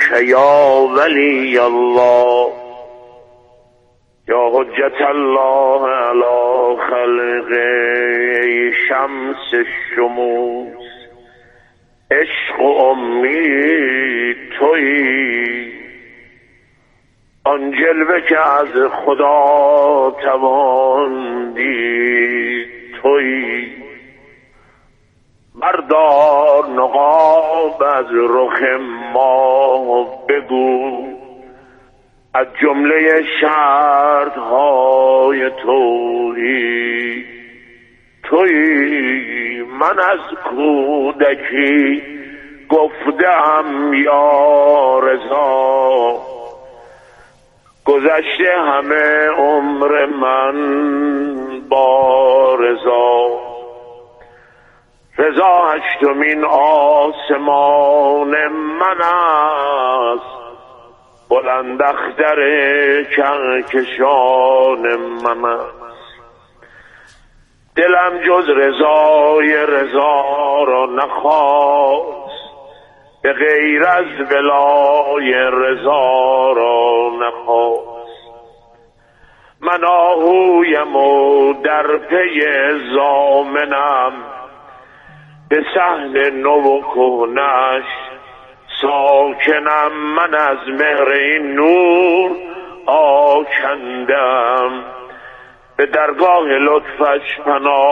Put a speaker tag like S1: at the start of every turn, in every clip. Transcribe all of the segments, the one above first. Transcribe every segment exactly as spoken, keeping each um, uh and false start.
S1: یا ولی الله یا حجت الله علی خلقه شمس الشموس عشق و امید تویی آن جلوه که از خدا توان دید تویی بردار نقاب از رخ ما بگو از جمله شرطهای تویی تویی من از کودکی گفتم یا رضا گذشته همه عمر من با رضا رضا هشتمین آسمان من است بلند اختر کهکشان من است دلم جز رضای رضا را نخواست به غیر از ولای رضا را نخواست من آهویم و در پی ضامنم به صحن نو و کهنش ساکنم من از مهر این نور آکندم به درگاه لطفش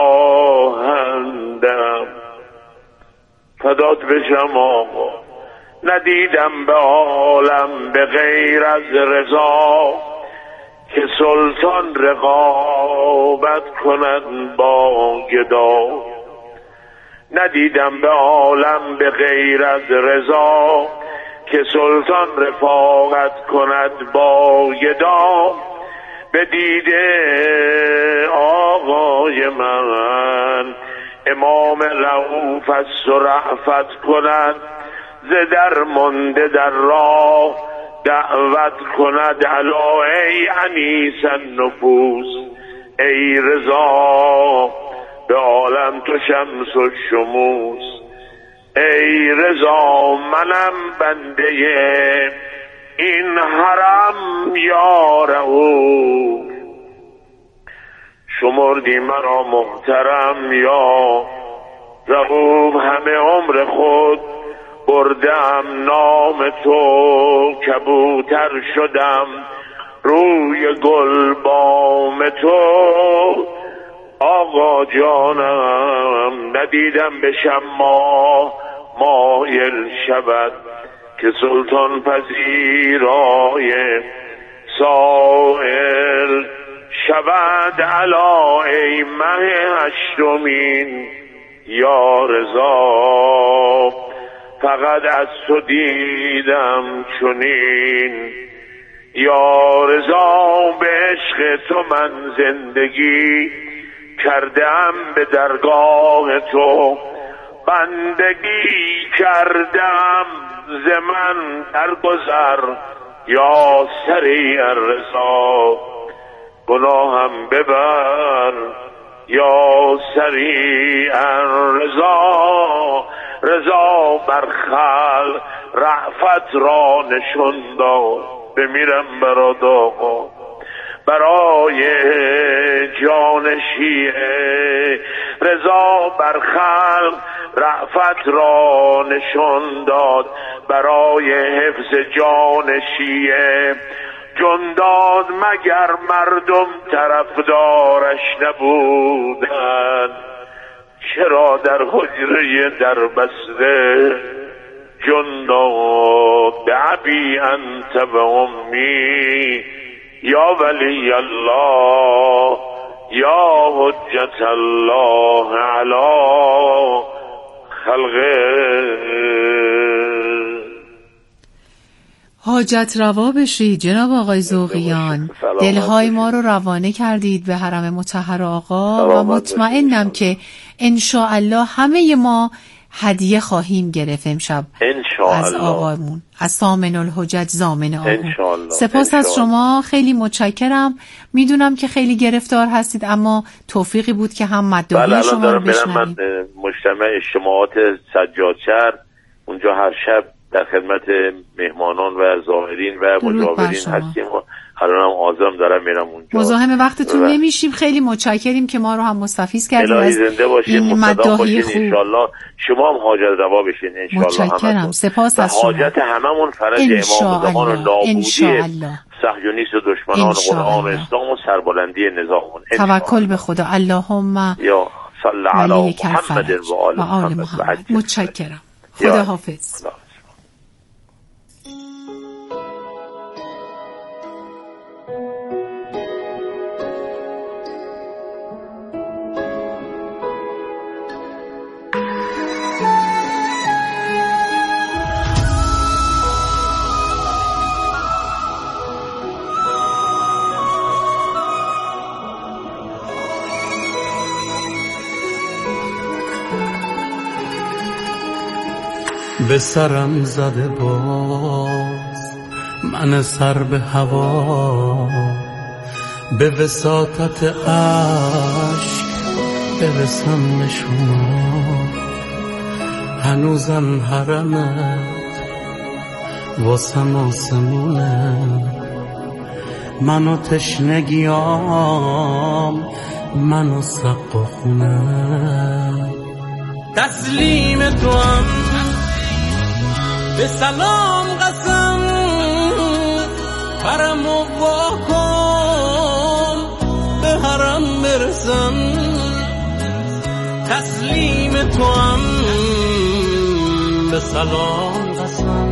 S1: پناهندم فدات بشم آقا ندیدم به عالم به غیر از رضا که سلطان رقابت کند با گدا ندیدم به عالم به غیر از رضا که سلطان رفاقت کند با گدا به دیده آقای من امام رؤوف است و رأفت کند ز در مانده در راه دعوت کند الا ای انیس النفوس ای رضا به عالم تو شمس و شموس ای رضا منم بنده این حرم یا رؤوف شمردی مرا محترم یا رؤوف همه عمر خود بردم نام تو کبوتر شدم روی گل بام تو آقا جانم ندیدم به شما مایل شود که سلطان پذیرای سائل شود الا ای مه هشتمین یا رضا فقط از تو دیدم چنین یا رضا به عشق تو من زندگی کردم به درگاه تو بندگی کردم ز من درگذر یا سریع الرضا گناهم ببر یا سریع الرضا رضا بر خلق رأفت را نشون داد بمیرم برات آقا برای جان شیعه رضا بر خلق رأفت را نشون داد برای حفظ جان شیعه جون داد مگر مردم طرفدارش نبودند چرا در حجره در بسته جون داد دعبی انت و امی یا ولی الله یا حجت الله علی خلقه.
S2: حاجت روا بشید جناب آقای ذوقیان، دلهای ما رو روانه کردید به حرم مطهر آقا و مطمئنم که انشاءالله همه ما هدیه خواهیم گرفت امشب از آقامون، از ثامن الحجج ضامن آقا. سپاس از شما، خیلی متشکرم. میدونم که خیلی گرفتار هستید اما توفیقی بود که هم مدعای شما رو بشنویم.
S1: من مجتمع اجتماعات سجادشهر اونجا هر شب در خدمت مهمانان و زائرین و مجاورین هستیم و الان هم آزم دارم میرم اونجا.
S2: مزاحم وقتتون و... نمیشیم. خیلی متشکریم که ما رو هم مستفیض کردید.
S1: الهی زنده باشین، مصدق باشین ان شاء الله. شما هم حاجت روا بشین ان شاء الله.
S2: متشکرم. سپاس از شما.
S1: حاجت هممون فرج امام زمان و نابودی صهیونیست و دشمنان قرآن و اسلام و سربلندی نظاممون.
S2: توکل به خدا. اللهم
S1: یا صل علی محمد و آل محمد.
S2: متشکرم. خدا حافظ.
S3: به سرم زده باز من سر به هوا، به وساطت عشق برسم به شما. هنوزم حرمت واسم آسمونه، من و تشنگیام، من و سقا خونه. تسلیم تو هم به سلام قسم، حرم و واکن به حرم برسم. تسلیم تو هم به سلام قسم،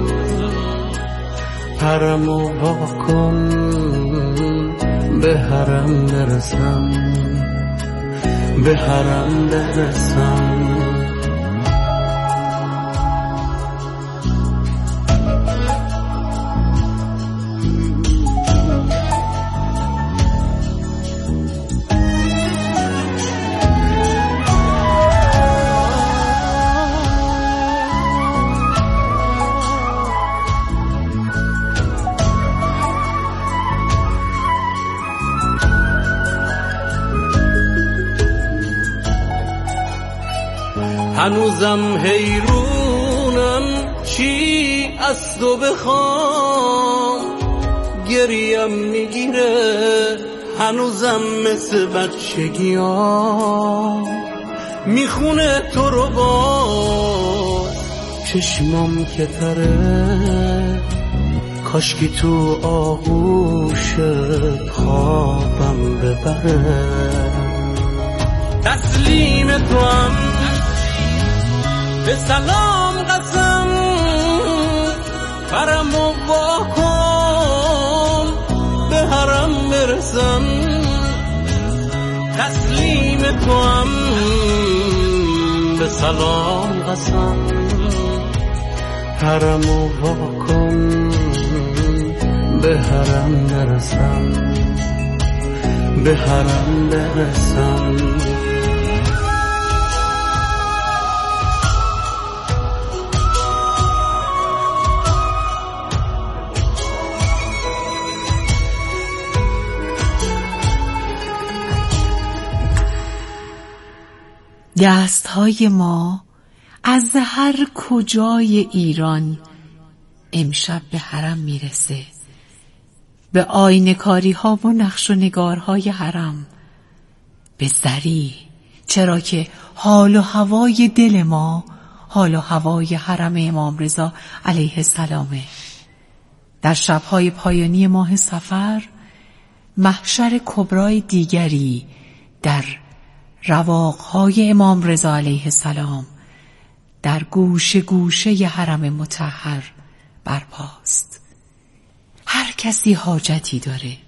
S3: حرم و واکن به حرم برسم، به حرم برسم. هنوزم حیرونم چی از تو بخوام، گریم میگیره هنوزم مثل بچگیام. میخونه تو رو باز چشمام که تره، کاشکی تو آغوش خوابم ببره. تسلیم تو هم به سلام قسم، حرم و واکن به حرم برسم. تسلیم تو هم به سلام قسم، حرم و واکن به حرم برسم، به حرم برسم.
S2: دستهای ما از هر کجای ایران امشب به حرم میرسه، به آینه کاری ها و نقش و نگارهای حرم، به زری، چرا که حال و هوای دل ما حال و هوای حرم امام رضا علیه السلامه. در شبهای پایانی ماه صفر محشر کبرای دیگری در رواقهای امام رضا علیه السلام در گوشه گوشه ی حرم مطهر برپاست. هر کسی حاجتی داره،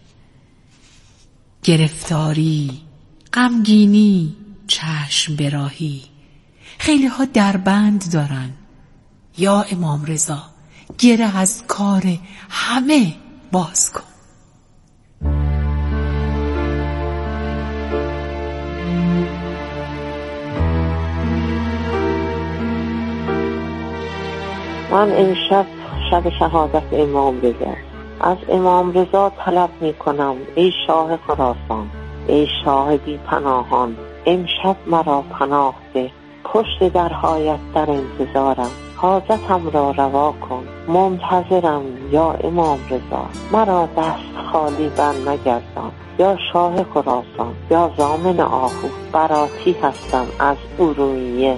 S2: گرفتاری، غمگینی، چشم براهی. خیلی ها دربند دارن. یا امام رضا گره از کار همه باز کن.
S4: من امشب شب شهادت امام رضا از امام رضا طلب می کنم ای شاه خراسان، ای شاه بی پناهان، امشب مرا پناه ده، پشت درهایت در انتظارم. حاجتم را روا کن. منتظرم یا امام رضا، مرا دست خالی بر نگردان. یا شاه خراسان یا ضامن آهو، براتی هستم از ارومیه.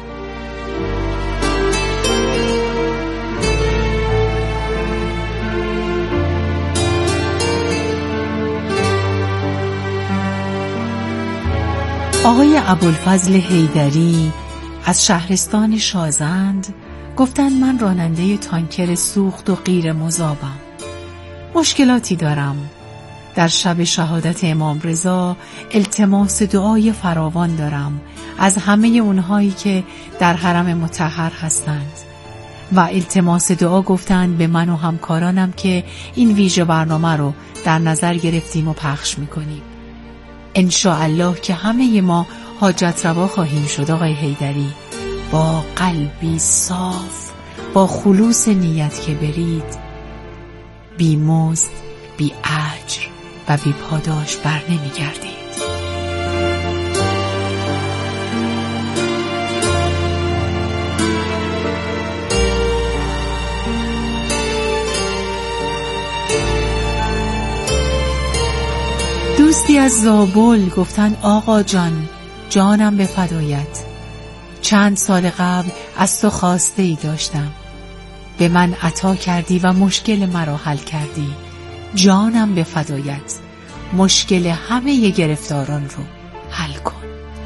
S2: آقای ابوالفضل حیدری از شهرستان شازند گفتند من راننده تانکر سوخت و غیر مذابم. مشکلاتی دارم. در شب شهادت امام رضا التماس دعای فراوان دارم از همه اونهایی که در حرم مطهر هستند و التماس دعا گفتند به من و همکارانم که این ویژه برنامه رو در نظر گرفتیم و پخش میکنیم. انشاءالله که همه ما حاجت روا خواهیم شد. آقای حیدری، با قلبی صاف، با خلوص نیت که برید، بی مزد، بی اجر و بی پاداش بر نمی گردید. دوستی از زابل گفتن آقا جان، جانم به فدایت. چند سال قبل از تو خواسته ای داشتم، به من عطا کردی و مشکل مرا حل کردی. جانم به فدایت، مشکل همه گرفتاران رو حل کن.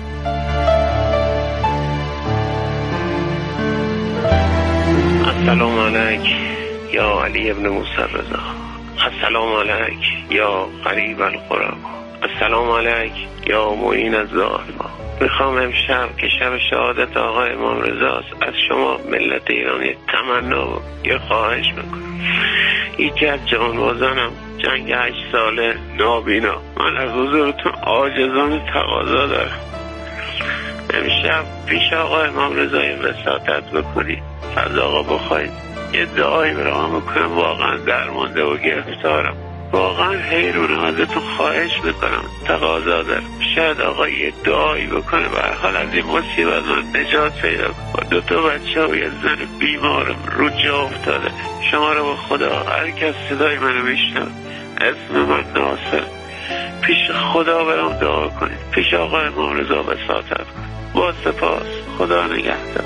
S5: السلام علیک یا علی ابن موسی رضا. السلام علیک یا قریب القرب. السلام علیک یا معین الضعفا. میخوام امشب که شب شهادت آقای امام رضاست از شما ملت ایرانی تمنا و یه خواهش میکنم. یکی از جانبازانم جنگ هشت ساله نابینا، من از حضورتون عاجزانه تقاضا دارم امشب پیش آقا امام رضا وساطت بکنید، از آقا بخواید یه دعایی برام بکنم. واقعا درمانده و گرفتارم، واقعا حیرونم، ازتون خواهش میکنم، تقاضا دارم. شاید آقا یه دعایی بکنه به هر حال از این مصیبت من نجات پیدا کنم. دو تا بچه و یه زن بیمارم رو جا افتاده. شما رو با خدا، هر کس صدای منو میشنوه، اسم من ناصر، پیش خدا برام دعا کنید، پیش آقا امام رضا وساطت کنید. با سپاس، خدا نگهدار.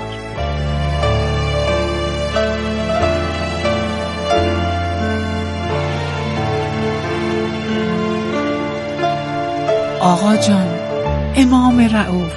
S2: آقا جان، امام رؤوف،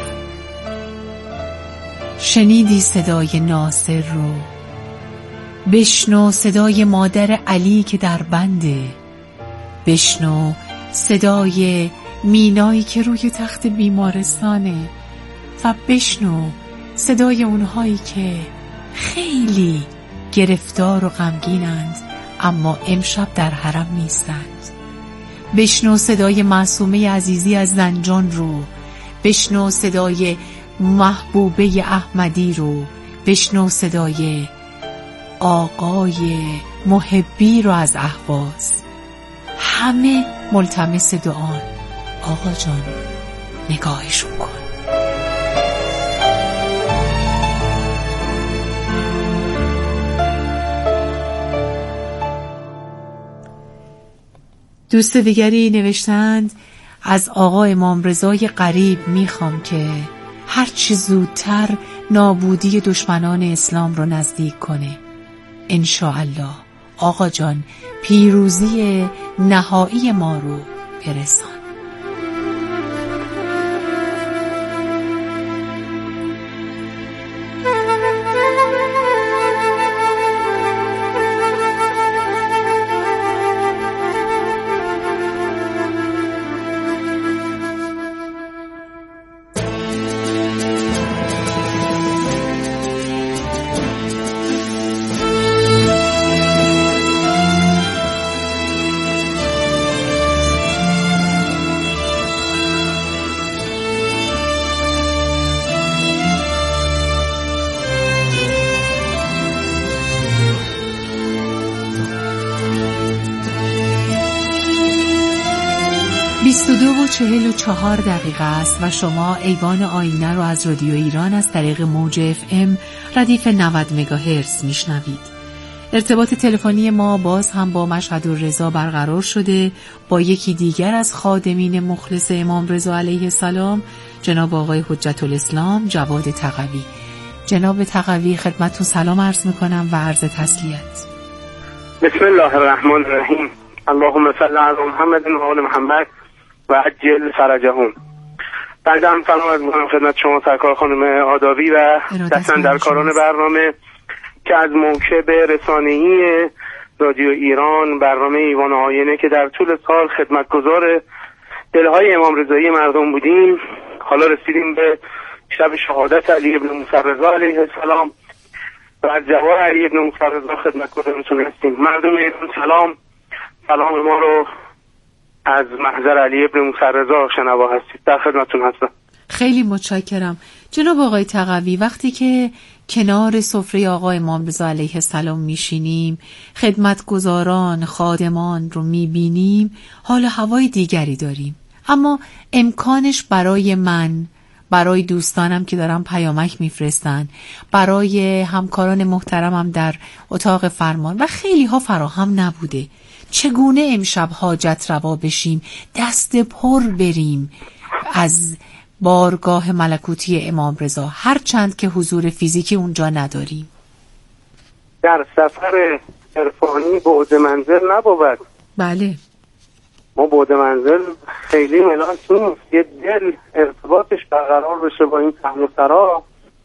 S2: شنیدی صدای ناصر رو؟ بشنو صدای مادر علی که در بنده، بشنو صدای مینایی که روی تخت بیمارستانه و بشنو صدای اونهایی که خیلی گرفتار و غمگینند اما امشب در حرم نیستند. بشنو صدای معصومه عزیزی از زنجان رو، بشنو صدای محبوبه احمدی رو، بشنو صدای آقای محبی رو از اهواز. همه ملتمس دعان. آقا جان، نگاهشون کن. دوست دیگری نوشتند از آقا امام رضای قریب میخوام که هرچی زودتر نابودی دشمنان اسلام رو نزدیک کنه. انشاءالله آقا جان پیروزی نهایی ما رو برسان. بیست و دو و چهل و چهار دقیقه است و شما ایوان آینه رو از رادیو ایران از طریق موج اف ام ردیف نود مگاهرتز میشنوید. ارتباط تلفنی ما باز هم با مشهد الرضا برقرار شده با یکی دیگر از خادمین مخلص امام رضا علیه السلام، جناب آقای حجت الاسلام جواد تقوی. جناب تقوی خدمتتون سلام عرض میکنم و عرض تسلیت.
S6: بسم الله الرحمن الرحیم. اللهم صل علی محمد و آل محمد و عجل فرجهم. بعدم سلام عرض میکنم خدمت شما سرکار خانم آدابی و دستاندرکاران برنامه که از موکب رسانه‌ای رادیو ایران برنامه ایوان آینه که در طول سال خدمتگزار دلهای امام رضایی مردم بودیم، حالا رسیدیم به شب شهادت علی ابن موسی رضا علیه السلام و از جوار علی ابن موسی رضا خدمتگزارتون هستیم. مردم ایران سلام، سلام ما رو از محضر علی ابن موسی رضا شنوا هستید. در خدمتتون هستم.
S2: خیلی متشکرم. جناب آقای تقوی، وقتی که کنار سفره آقا امام رضا علیه السلام میشینیم، خدمتگزاران، خادمان رو میبینیم، حال هوای دیگری داریم. اما امکانش برای من، برای دوستانم که دارن پیامک میفرستن، برای همکاران محترمم در اتاق فرمان و خیلی ها فراهم نبوده. چگونه امشب حاجت روا بشیم، دست پر بریم از بارگاه ملکوتی امام رضا، هر چند که حضور فیزیکی اونجا نداریم؟
S6: در سفر عرفانی بعد منزل نبود.
S2: بله،
S6: ما بعد منزل خیلی ملاک نیست. یه دل ارتباطش برقرار بشه با این صحن و سرا،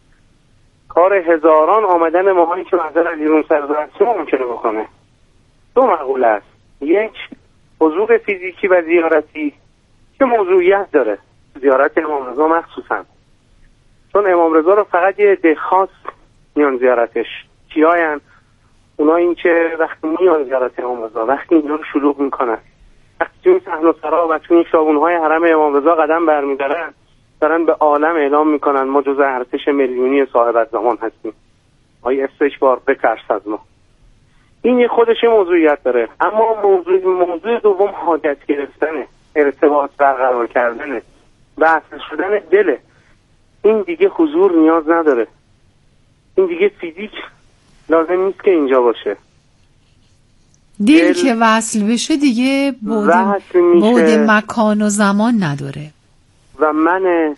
S6: کار هزاران آمدن ماهایی که منزل علی ابن موسی رضا ممکنه بکنه. دو مقوله است: یک، حضور فیزیکی و زیارتی که موضوعیت داره، زیارت امام رضا مخصوصا، چون امام رضا رو فقط یه عده خاص میان زیارتش. کیاین؟ اونایی که وقتی میان زیارت امام رضا، وقتی اینجا رو شلوغ میکنن، وقتی تو این صحن و سرا و تو این خیابون‌های حرم امام رضا قدم برمیدارن، دارن به عالم اعلام میکنن ما جزء ارتش میلیونی صاحب زمان هستیم. آی استکبار بترس از ما. این یه خودش موضوعیت داره. اما موضوع موضوع دوم حاجت گرفتنه، ارتباط برقرار کردنه، وصل شدن دله. این دیگه حضور نیاز نداره. این دیگه فیزیک لازم نیست که اینجا باشه.
S2: دل, دل که وصل بشه دیگه بعد بعد مکان و زمان نداره.
S6: و من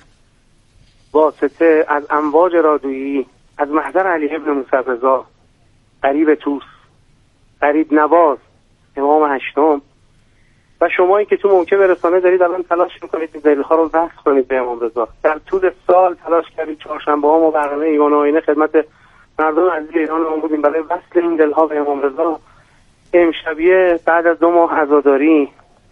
S6: واسطه از امواج رادیویی از محضر علی ابن موسی رضا، قریب توس، قریب نواز، امام هشتم، و شمایی که تو موکب رسانه دارید الان تلاش میکنید دلها رو وصل کنید به امام رضا. در طول سال تلاش کردید. چهارشنبه ها ما برنامه ایوان آینه خدمت مردم عزیز ایران ما بودیم برای وصل این دلها به امام رضا. امشبیه بعد از دو ماه عزاداری،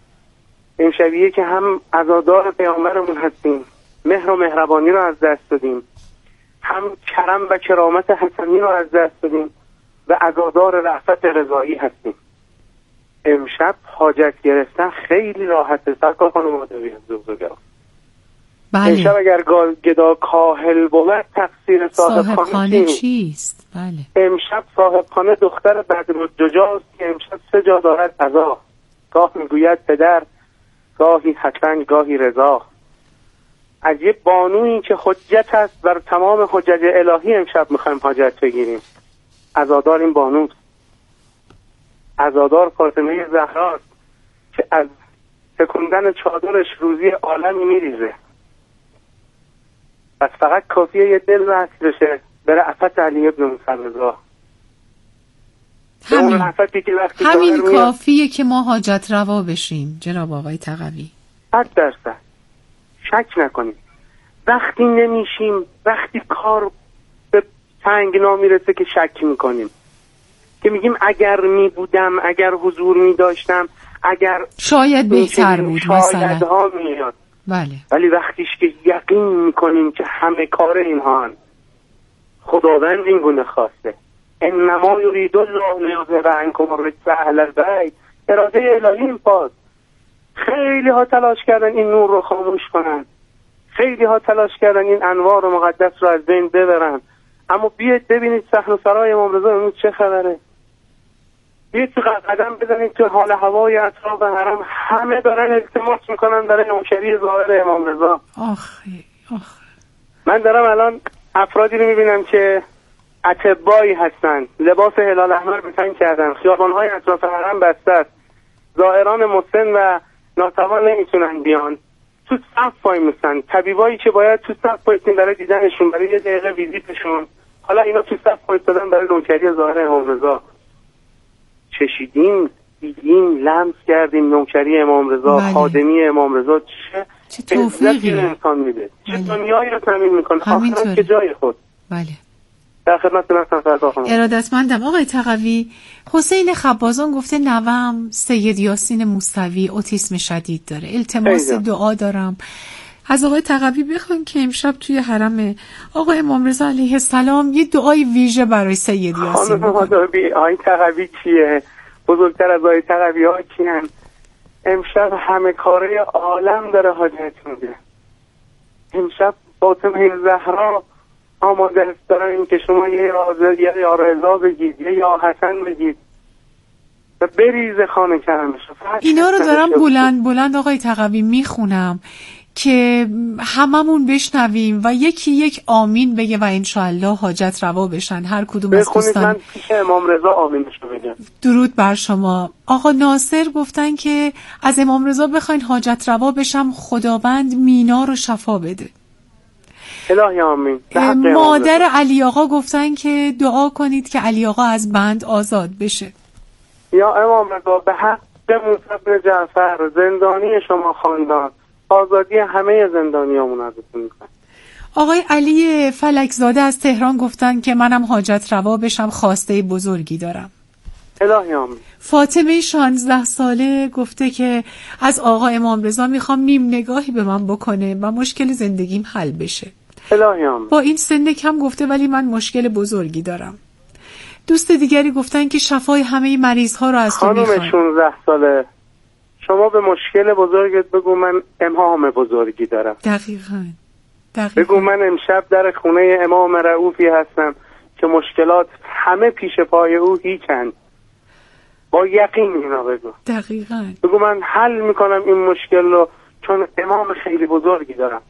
S6: امشبیه که هم عزادار پیامبرمون هستیم، مهر و مهربانی رو از دست دادیم، هم کرم و کرامت حسنی رو از دست دادیم و عزادار رأفت رضایی هستیم. امشب حاجت گرفتن خیلی راحته. سرکار خانم آدابی از بزرگوار.
S2: بله.
S6: امشب اگر گدا کاهل بود تقصیر صاحب, صاحب خانه
S2: چیست؟ بله.
S6: امشب صاحب خانه دختر بدرالدجاست که امشب سه جا دارد قضا. گاه میگوید پدر، گاهی حسن، گاهی رضا. از یه بانویی که حجت هست بر تمام حجج الهی امشب میخوایم حاجت بگیریم. عزادار این بانوست، عزادار فاطمه زهراست که از تکوندن چادرش روزی عالمی میریزه. پس فقط کافیه یه دل وصل بشه به رأفت علی ابن موسی رضا.
S2: همین, همین کافیه که ما حاجت روا بشیم. جناب آقای تقوی،
S6: صد درصد شک نکنیم. وقتی نمیشیم، وقتی کار به تنگنا میرسه که شک میکنیم، که میگیم اگر می بودم، اگر حضور می داشتم، اگر
S2: شاید بهتر بود مثلا.
S6: ها میاد.
S2: بله.
S6: ولی وقتیش که یقین میکنیم که همه کار اینها خداوند این گونه خواسته، انما یرید الله لیذهب عنکم الرجس اهل البیت، اراده الهی این پاس. خیلی ها تلاش کردن این نور رو خاموش کنن، خیلی ها تلاش کردن این انوار مقدس رو از بین ببرن، اما بیاید ببینید صحن و سرای امام رضا امروز چه خبره. یه تو قدم بزنید تو حال هوای اطراف حرم، همه دارن التماس میکنن برای نوکری ظاهر امام رضا.
S2: آخه آخه
S6: من دارم الان افرادی رو میبینم که اطبایی هستن، لباس هلال احمر به تن کردن، خیابان‌های اطراف حرم بسته است، زائران مسن و ناتوان نمیتونن بیان، تو صف وای میستن. طبیبایی که باید تو صف وایسین برای دیدنشون، برای یه دقیقه ویزیتشون، حالا اینا تو صف وایسادن برای نوکری ظاهر امام رضا. چشیدیم، دیدیم، لمس کردیم نوکری امام رضا،
S2: بله.
S6: خادمی امام رضا. چه
S2: چه توفیقی
S6: انسان میده، چه
S2: بله.
S6: دنیایی رو تامین میکنه، آخرت که جای خود.
S2: بله.
S6: در خدمتتون هستم فردا خانم.
S2: ارادتمندم. آقای تقوی، حسین خبازان گفته نوام سید یاسین موسوی اوتیسم شدید داره، التماس دعا دارم از آقای تقوی بخوان که امشب توی حرم آقای امام رضا علیه السلام یه دعای ویژه برای سید یاسین
S6: خانم آدابی، آقای تقوی کیه؟ بزرگتر از آقای تقوی ها کیان؟ امشب همه کاره عالم داره حاجت میده. امشب فاطمه زهرا آماده است دارن این که شما یه رازه یه یا رضا بگید، یه یا حسن بگید و بریز خانه کرمش.
S2: اینا رو دارم بلند بلند آقای تقوی میخونم که هممون بشنویم و یکی یک آمین بگه و انشاءالله حاجت روا بشن. هر کدوم از دوستان
S6: من پیش امام رضا آمینشو بگم.
S2: درود بر شما. آقا ناصر گفتن که از امام رضا بخواین حاجت روا بشم، خداوند مینا رو شفا بده.
S6: الهی آمین.
S2: مادر علی آقا گفتن که دعا کنید که علی آقا از بند آزاد بشه.
S6: یا امام رضا به حق موسی بن جعفر زندانی شما خاندان، آزادی همه زندانیامون ازتون میخوام.
S2: آقای علی فلکزاده از تهران گفتن که منم حاجت روا بشم، خواسته بزرگی دارم.
S6: الهی آمین.
S2: فاطمه شانزده ساله گفته که از آقا امام رضا میخوام میم نگاهی به من بکنه و مشکل زندگیم حل بشه.
S6: الهی آمین.
S2: با این سن کم گفته ولی من مشکل بزرگی دارم. دوست دیگری گفتن که شفای همه مریض ها رو از تو میخوام.
S6: خانم شانزده ساله، شما به مشکل بزرگت بگو من امام بزرگی دارم.
S2: دقیقاً. دقیقاً.
S6: بگو من امشب در خونه امام رؤوفی هستم که مشکلات همه پیش پای او هیچند. با یقین اینا بگو.
S2: دقیقاً.
S6: بگو من حل میکنم این مشکل رو چون امام خیلی بزرگی دارم.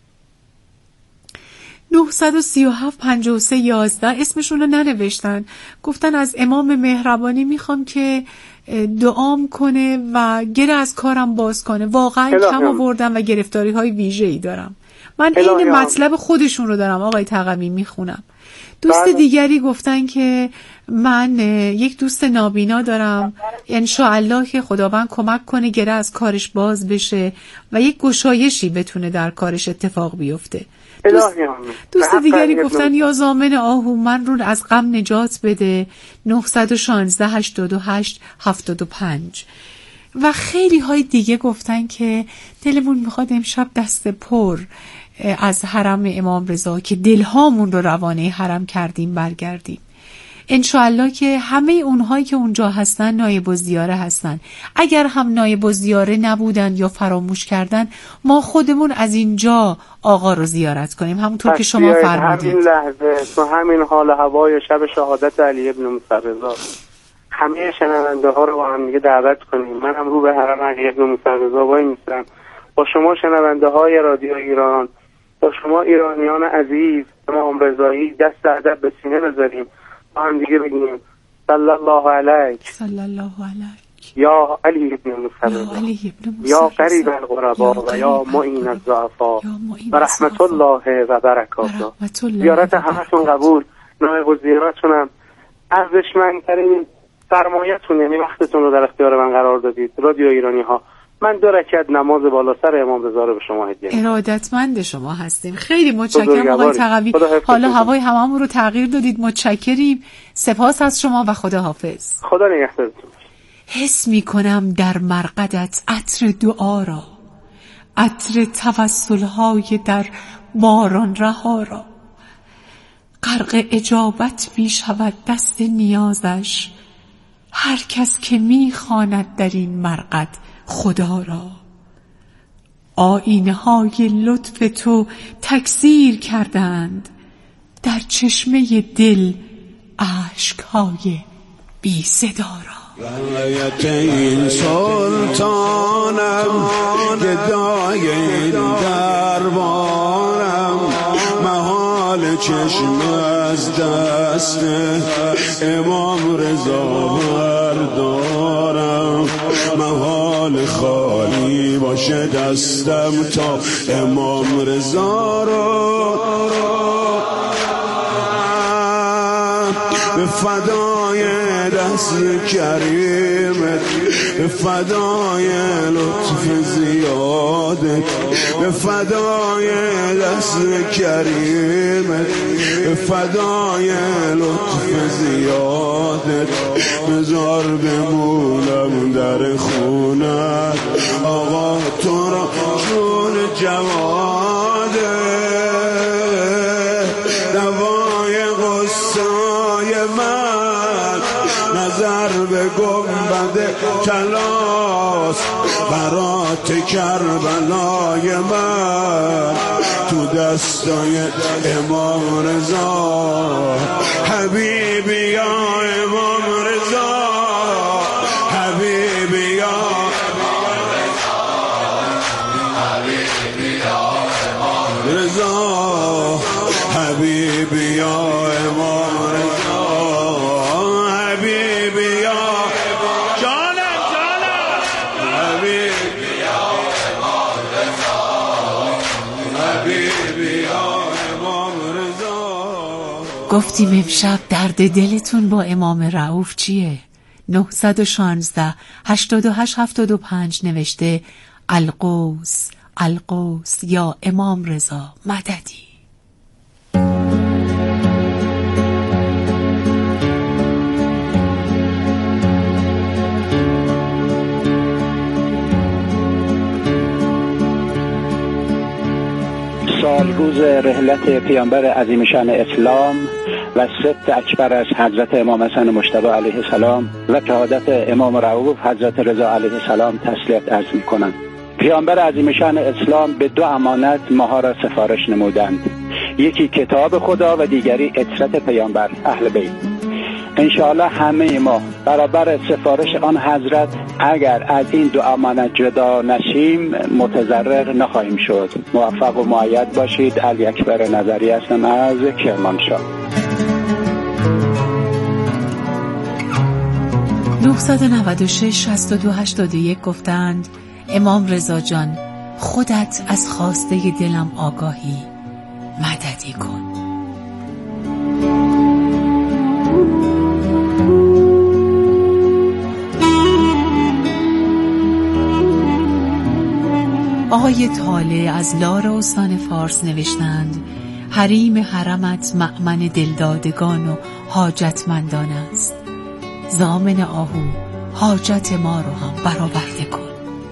S2: نه و سی و هفت پنجاه و سه یازده اسمشون رو ننوشتن، گفتن از امام مهربانی میخوام که دعام کنه و گره از کارم باز کنه. واقعا کم آوردم و گرفتاری های ویژه ای دارم. من این مطلب خودشون رو دارم آقای تقوی میخونم. دوست بله. دیگری گفتن که من یک دوست نابینا دارم، انشاءالله که خداوند کمک کنه گره از کارش باز بشه و یک گشایشی بتونه در کارش اتفاق بیفته. دوست, دوست دیگری گفتن یا ضامن آهو من رو از غم نجات بده. نه یک شش هشتاد و هشت هفتاد و پنج و خیلی های دیگه گفتن که دلمون میخواد امشب دست پر از حرم امام رضا که دلهامون رو روانه حرم کردیم برگردیم. انشاءالله که همه اونهایی که اونجا هستن نایب الزیاره هستن. اگر هم نایب الزیاره نبودن یا فراموش کردن، ما خودمون از اینجا آقا رو زیارت کنیم همونطور که شما فرمودید.
S6: همین لحظه تو همین حال هوای شب شهادت علی ابن موسی رضا همه شنونده ها رو با هم دیگه دعوت کنیم. من هم رو به حرم علی ابن موسی رضا وای میستم با شما شنونده های رادیو ایران، با شما ایرانیان عزیز امام رضایی دست ادب به سینه بذاریم، با هم دیگه بگیم صلی الله علیک
S2: صلی الله علیک
S6: یا علی ابن موسی رضا یا قریب الغربا و یا معین الضعفا و رحمت الله و برکاته. زیارت همتون قبول. نایب الزیارتون هم ارزشمندترین سرمایه‌تون، یعنی وقتتون رو در اختیار من قرار دادید رادیو ایرانی ها. من دو رکعت نماز بالا سر امام رضا رو به شما هدیه می‌کنم.
S2: ارادتمند شما هستیم. خیلی متشکرم آقای تقوی. حالا هوای هممون رو تغییر دادید. متشکریم. سپاس از شما و خدا حافظ.
S6: خدا نگهدارتون.
S2: حس می‌کنم در مرقدت عطر دعا را، عطر توسل‌های در باران رها را. غرق اجابت می‌شود دست نیازش، هر کس که می‌خواند در این مرقد خدا را. آینه های لطف تو تکثیر کردند، در چشمه دل اشک های بی صدا را.
S3: رایت این سلطانم گدای این دربارم محال چشم از دست امام رضا بردارم محال خالی باشه دستم تا امام رضا رو به فدای دست کریمت به فدای لطف زیادت به فدای دست کریمت به فدای لطف زیادت بذار بمونم در خونت آقا تو را جون جواده دوای غصای من نظر به گنبد طلاست برات کربلای من تو دستای امام رضا حبیبی یا امام رضا حبیبی یا رضا حبیبی یا امام رضا حبیبی یا جانم جانم حبیبی یا امام رضا حبیبی یا امام رضا.
S2: گفتیم امشب درد دلتون با امام رؤوف چیه؟ نه یک شش هشت هشت هفت پنج نوشته القوس القوس یا امام رضا مددی.
S7: سالروز رحلت پیامبر عظیم شأن اسلام و سبت اکبر از حضرت امام حسن مجتبی علیه السلام و شهادت امام رؤوف حضرت رضا علیه السلام تسلیت عرض می‌کنم. پیامبر عظیم شأن اسلام به دو امانت ماها را سفارش نمودند، یکی کتاب خدا و دیگری عترت پیامبر اهل بیت. انشاءالله همه ما برابر سفارش آن حضرت اگر از این دو امانت جدا نشیم متضرر نخواهیم شد. موفق و مؤید باشید. علی اکبر نظری هستم از کرمانشاه.
S2: نه نه شش شصت و دو هشتاد و یک گفتند امام رضا جان خودت از خواسته دلم آگاهی مددی کن. آقای طالع از لار استان فارس نوشتند حریم حرمت مأمن دلدادگان و حاجتمندان است. ضامن آهو حاجت ما رو هم برآورده کن.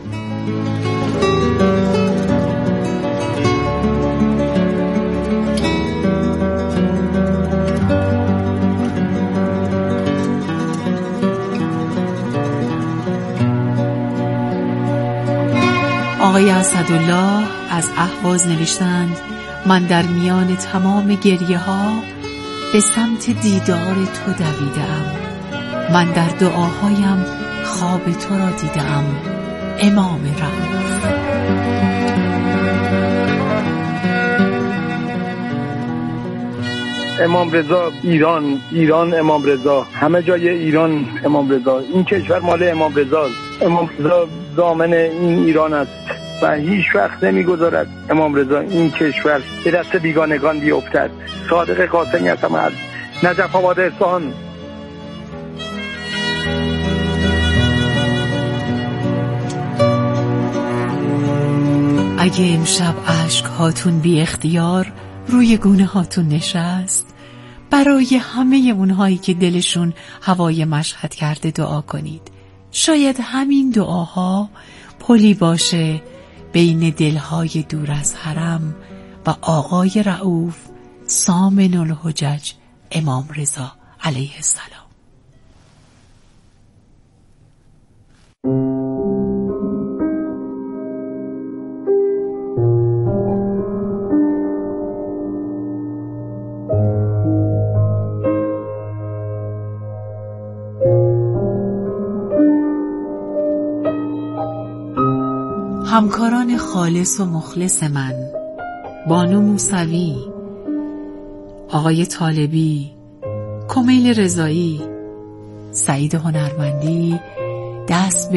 S2: آقای اسدالله از اهواز نوشتند من در میان تمام گریه ها به سمت دیدار تو دویدم. من در دعاهایم خواب تو را دیدم امام رؤوف.
S8: امام رضا ایران، ایران امام رضا، همه جای ایران امام رضا. این کشور مال امام رضا. امام رضا ضامن این ایران است و هیچ وقت نمیگذارد امام رضا این کشور به دست بیگانگان بیفتد. صادق قاسمی هستم از نجف آباد اصفهان.
S2: اگه امشب عشق هاتون بی اختیار روی گونه هاتون نشست، برای همه اونهایی که دلشون هوای مشهد کرده دعا کنید. شاید همین دعاها پلی باشه بین دلهای دور از حرم و آقای رؤوف ضامن الحجج امام رضا علیه السلام. همکاران خالص و مخلص من، بانو موسوی، آقای طالبی، کمیل رضایی، سعید هنرمندی، دست